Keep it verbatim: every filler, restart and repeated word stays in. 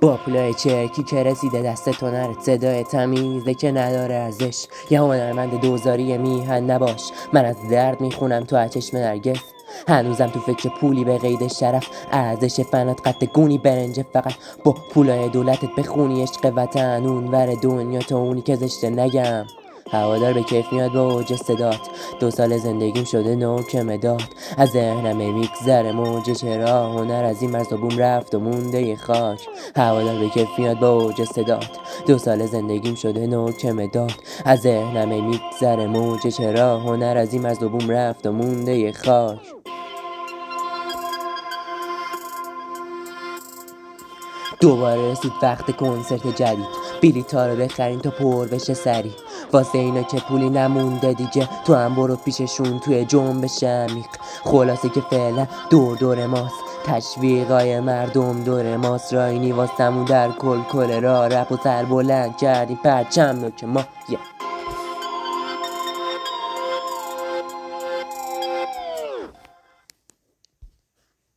با پولای چرکی که رسیده دست تو نره، صدای تمیزه که نداره ارزش. یه هنرمند دوزاری میهن نباش، من از درد میخونم تو از چشم نرگس. هنوزم تو فکر پولی به قید شرف، ارزش فنات قد گونی برنجه. فقط با پولای دولتت بخونی عشق وطن اون ور دنیا تا اونی که زشته نگم. هوادار به کیف میاد با اوج صدات، دو سال زندگیم شده نوک مداد. از ذهنم میگذره موج چرا هنر از این مرز و بوم رفت و مونده ی خاک. هوادار به کیف میاد با اوج صدات، دو سال زندگیم شده نوک مداد. از ذهنم میگذره موج چرا هنر از این مرز و بوم رفت و مونده ی خاک. دوباره رسید وقت کنسرت جدید، بلیطا رو بخرین تا پر بشه سری. واسه اینا که پولی نمونده دیگه، تو هم برو پیششون توی جنبش عمیق. خلاصه که فعلا دور دور ماست، تشویقای مردم دور ماست. راینی واسمون در کل کل را رپ و سر بلند کردیم پرچم رو که ما yeah.